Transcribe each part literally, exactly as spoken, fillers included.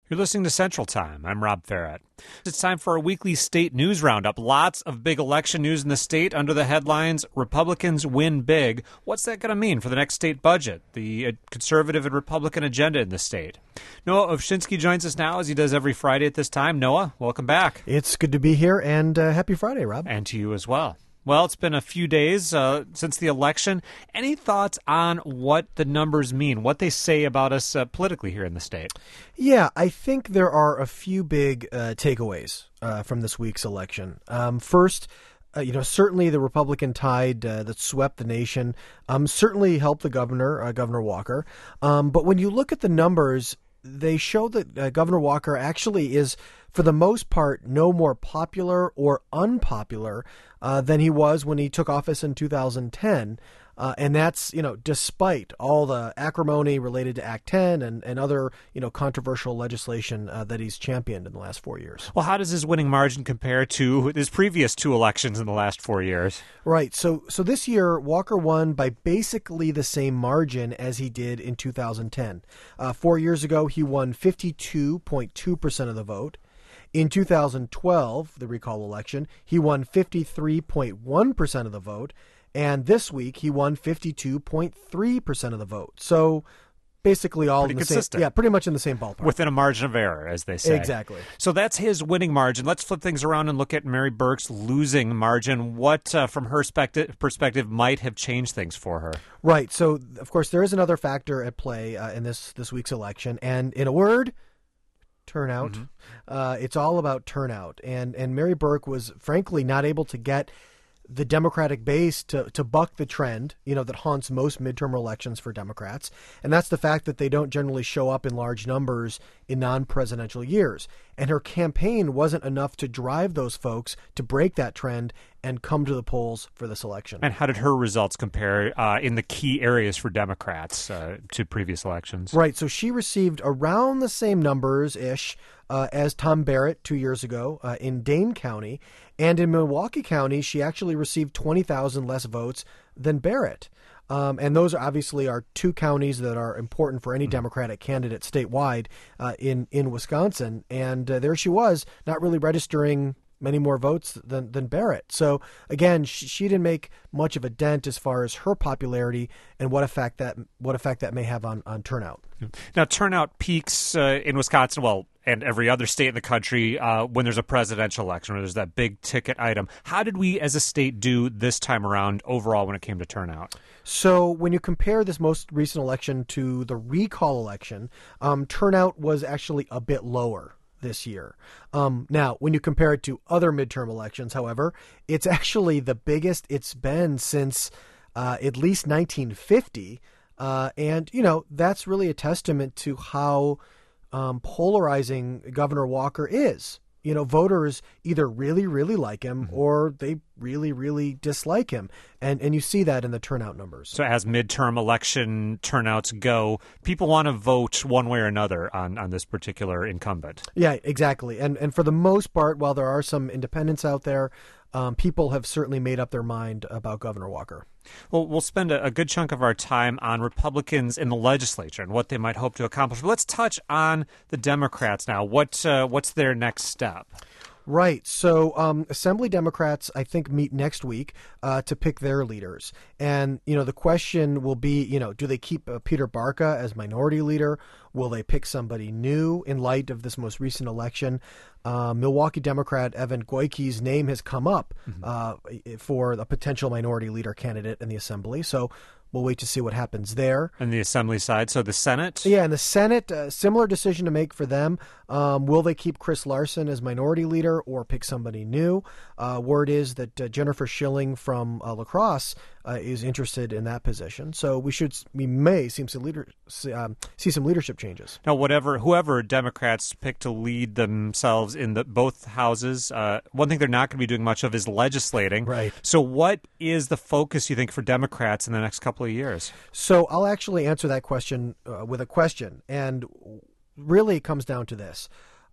You're listening to Central Time. I'm Rob Farrett. It's time for a weekly state news roundup. Lots of big election news in the state under the headlines, Republicans win big. What's that going to mean for the next state budget, the conservative and Republican agenda in the state? Noah Ovchinsky joins us now, as he does every Friday at this time. Noah, welcome back. It's good to be here, and uh, happy Friday, Rob. And to you as well. Well, it's been a few days uh, since the election. Any thoughts on what the numbers mean, what they say about us uh, politically here in the state? Yeah, I think there are a few big uh, takeaways uh, from this week's election. Um, first, uh, you know, certainly the Republican tide uh, that swept the nation um, certainly helped the governor, uh, Governor Walker. Um, but when you look at the numbers, they show that uh, Governor Walker actually is, for the most part, no more popular or unpopular uh, than he was when he took office in two thousand ten. Uh, and that's, you know, despite all the acrimony related to Act ten and, and other, you know, controversial legislation uh, that he's championed in the last four years. Well, how does his winning margin compare to his previous two elections in the last four years? Right. So so this year, Walker won by basically the same margin as he did in two thousand ten. Uh, four years ago, he won fifty-two point two percent of the vote. In two thousand twelve, the recall election, he won fifty-three point one percent of the vote. And this week, he won fifty-two point three percent of the vote. So basically all pretty in the consistent. same, yeah, pretty much in the same ballpark. Within a margin of error, as they say. Exactly. So that's his winning margin. Let's flip things around and look at Mary Burke's losing margin. What, uh, from her perspective, perspective, might have changed things for her? Right. So, of course, there is another factor at play uh, in this, this week's election. And in a word, turnout. Mm-hmm. Uh, it's all about turnout. And, and Mary Burke was, frankly, not able to get the Democratic base to, to buck the trend, you know, that haunts most midterm elections for Democrats. And that's the fact that they don't generally show up in large numbers in non-presidential years. And her campaign wasn't enough to drive those folks to break that trend and come to the polls for this election. And how did her results compare uh, in the key areas for Democrats uh, to previous elections? Right. So she received around the same numbers-ish uh, as Tom Barrett two years ago uh, in Dane County. And in Milwaukee County, she actually received twenty thousand less votes than Barrett. Um, and those are obviously are two counties that are important for any mm-hmm. Democratic candidate statewide uh, in, in Wisconsin. And uh, there she was, not really registering many more votes than, than Barrett. So again, she, she didn't make much of a dent as far as her popularity and what effect that what effect that may have on, on turnout. Now, turnout peaks uh, in Wisconsin, well, and every other state in the country uh, when there's a presidential election, where there's that big ticket item. How did we as a state do this time around overall when it came to turnout? So when you compare this most recent election to the recall election, um, turnout was actually a bit lower this year. Um, now, when you compare it to other midterm elections, however, it's actually the biggest it's been since uh, at least nineteen fifty. Uh, and, you know, that's really a testament to how um, polarizing Governor Walker is. You know, voters either really, really like him mm-hmm. or they really, really dislike him. And and you see that in the turnout numbers. So as midterm election turnouts go, people want to vote one way or another on, on this particular incumbent. Yeah, exactly. And and for the most part, while there are some independents out there, um, people have certainly made up their mind about Governor Walker. Well, we'll spend a, a good chunk of our time on Republicans in the legislature and what they might hope to accomplish. But let's touch on the Democrats now. What uh, what's their next step? Right. So um, Assembly Democrats, I think, meet next week uh, to pick their leaders. And, you know, the question will be, you know, do they keep uh, Peter Barca as minority leader? Will they pick somebody new in light of this most recent election? Uh, Milwaukee Democrat Evan Goyke's name has come up mm-hmm. uh, for a potential minority leader candidate in the Assembly. So we'll wait to see what happens there. And the Assembly side, so the Senate? Yeah, and the Senate, uh, similar decision to make for them. Um, will they keep Chris Larson as minority leader or pick somebody new? Uh, word is that uh, Jennifer Schilling from uh, La Crosse uh, is interested in that position. So we should, we may see some leader, um, see some leadership changes. Now, whatever, whoever Democrats pick to lead themselves in the both houses, uh, one thing they're not going to be doing much of is legislating. Right. So what is the focus, you think, for Democrats in the next couple of years? So I'll actually answer that question uh, with a question. And really it comes down to this.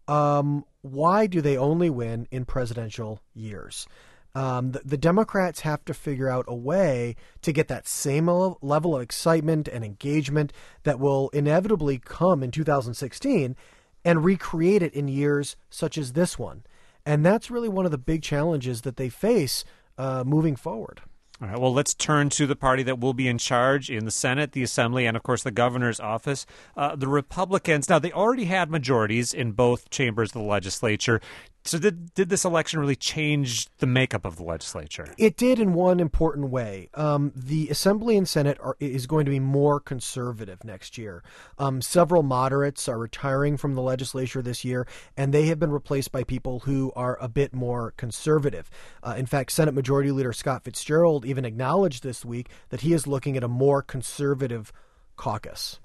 Um, why do they only win in presidential years? Um, the, the Democrats have to figure out a way to get that same level of excitement and engagement that will inevitably come in two thousand sixteen. and recreate it in years such as this one. And that's really one of the big challenges that they face uh, moving forward. All right, well, let's turn to the party that will be in charge in the Senate, the Assembly, and, of course, the governor's office. Uh, the Republicans, now, they already had majorities in both chambers of the legislature. So did, did this election really change the makeup of the legislature? It did in one important way. Um, the Assembly and Senate are, is going to be more conservative next year. Um, several moderates are retiring from the legislature this year, and they have been replaced by people who are a bit more conservative. Uh, in fact, Senate Majority Leader Scott Fitzgerald even acknowledged this week that he is looking at a more conservative caucus.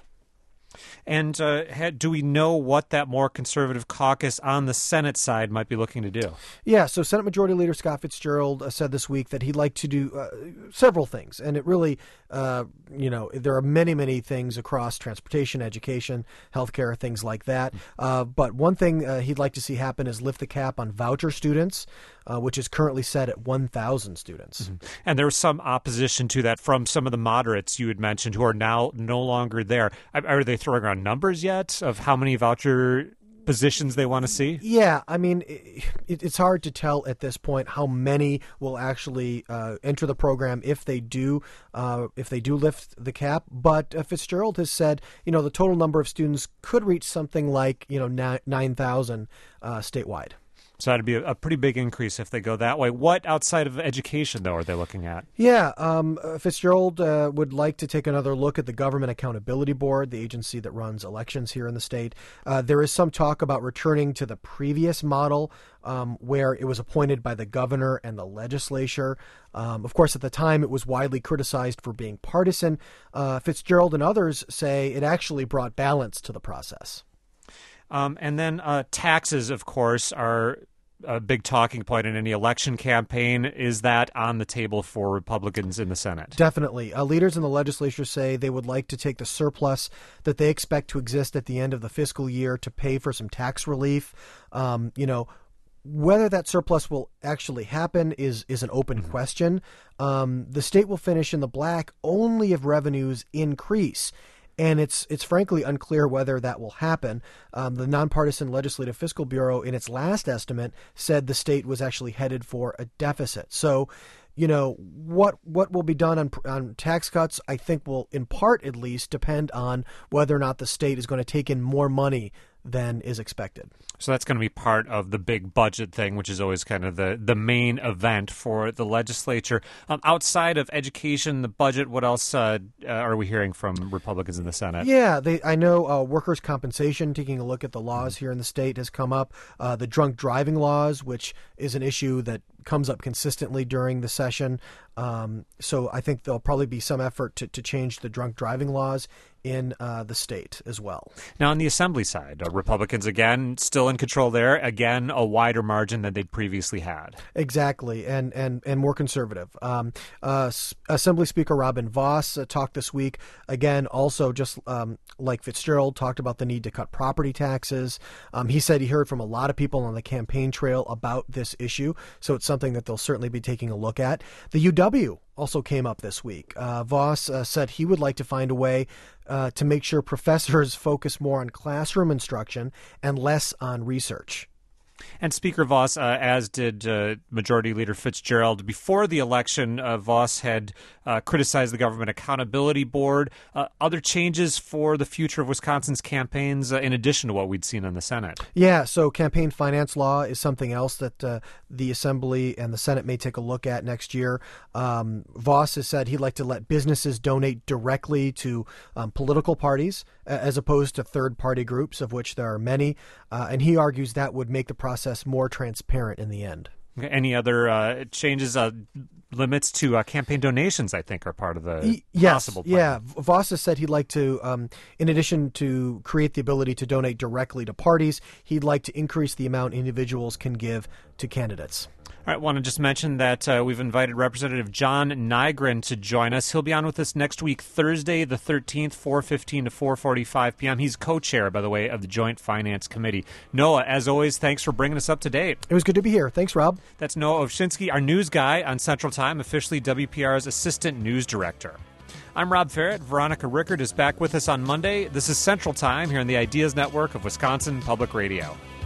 And uh, had, do we know what that more conservative caucus on the Senate side might be looking to do? Yeah, so Senate Majority Leader Scott Fitzgerald uh, said this week that he'd like to do uh, several things. And it really, uh, you know, there are many, many things across transportation, education, healthcare, things like that. Uh, but one thing uh, he'd like to see happen is lift the cap on voucher students, uh, which is currently set at one thousand students. Mm-hmm. And there was some opposition to that from some of the moderates you had mentioned who are now no longer there. Are they throwing around numbers yet of how many voucher positions they want to see? Yeah, I mean, it, it's hard to tell at this point how many will actually uh, enter the program if they do, uh, if they do lift the cap. But uh, Fitzgerald has said, you know, the total number of students could reach something like, you know, nine thousand uh, statewide. So that'd be a pretty big increase if they go that way. What outside of education, though, are they looking at? Yeah, um, Fitzgerald uh, would like to take another look at the Government Accountability Board, the agency that runs elections here in the state. Uh, there is some talk about returning to the previous model um, where it was appointed by the governor and the legislature. Um, of course, at the time, it was widely criticized for being partisan. Uh, Fitzgerald and others say it actually brought balance to the process. Um, and then uh, taxes, of course, are a big talking point in any election campaign. Is that on the table for Republicans in the Senate? Definitely. Uh, leaders in the legislature say they would like to take the surplus that they expect to exist at the end of the fiscal year to pay for some tax relief. Um, you know, whether that surplus will actually happen is is an open mm-hmm. question. Um, the state will finish in the black only if revenues increase. And it's it's frankly unclear whether that will happen. Um, the Nonpartisan Legislative Fiscal Bureau, in its last estimate, said the state was actually headed for a deficit. So, you know, what what will be done on on tax cuts, I think, will, in part at least, depend on whether or not the state is going to take in more money than is expected. So that's going to be part of the big budget thing, which is always kind of the, the main event for the legislature. Um, outside of education, the budget, what else uh, are we hearing from Republicans in the Senate? Yeah, they, I know uh, workers' compensation, taking a look at the laws here in the state, has come up. Uh, the drunk driving laws, which is an issue that comes up consistently during the session. Um, so I think there'll probably be some effort to, to change the drunk driving laws in uh, the state as well. Now, on the Assembly side, uh, Republicans, again, still in control there. Again, a wider margin than they'd previously had. Exactly, and and, and more conservative. Um, uh, S- Assembly Speaker Robin Vos uh, talked this week, again, also just um, like Fitzgerald, talked about the need to cut property taxes. Um, he said he heard from a lot of people on the campaign trail about this issue, so it's something that they'll certainly be taking a look at. The U W also came up this week. Uh, Vos uh, said he would like to find a way uh, to make sure professors focus more on classroom instruction and less on research. And Speaker Vos, uh, as did uh, Majority Leader Fitzgerald, before the election, uh, Vos had uh, criticized the Government Accountability Board. Uh, other changes for the future of Wisconsin's campaigns, uh, in addition to what we'd seen in the Senate? Yeah, so campaign finance law is something else that uh, the Assembly and the Senate may take a look at next year. Um, Vos has said he'd like to let businesses donate directly to um, political parties as opposed to third-party groups, of which there are many. Uh, and he argues that would make the process more transparent in the end. Any other uh, changes, uh, limits to uh, campaign donations, I think, are part of the he, yes, possible plan. Yeah, Vos has said he'd like to, um, in addition to create the ability to donate directly to parties, he'd like to increase the amount individuals can give to candidates. All right, I want to just mention that uh, we've invited Representative John Nygren to join us. He'll be on with us next week, Thursday the thirteenth, four fifteen to four forty-five p.m. He's co-chair, by the way, of the Joint Finance Committee. Noah, as always, thanks for bringing us up to date. It was good to be here. Thanks, Rob. That's Noah Ovchinsky, our news guy on Central Time, officially W P R's Assistant News Director. I'm Rob Ferret. Veronica Rickard is back with us on Monday. This is Central Time here on the Ideas Network of Wisconsin Public Radio.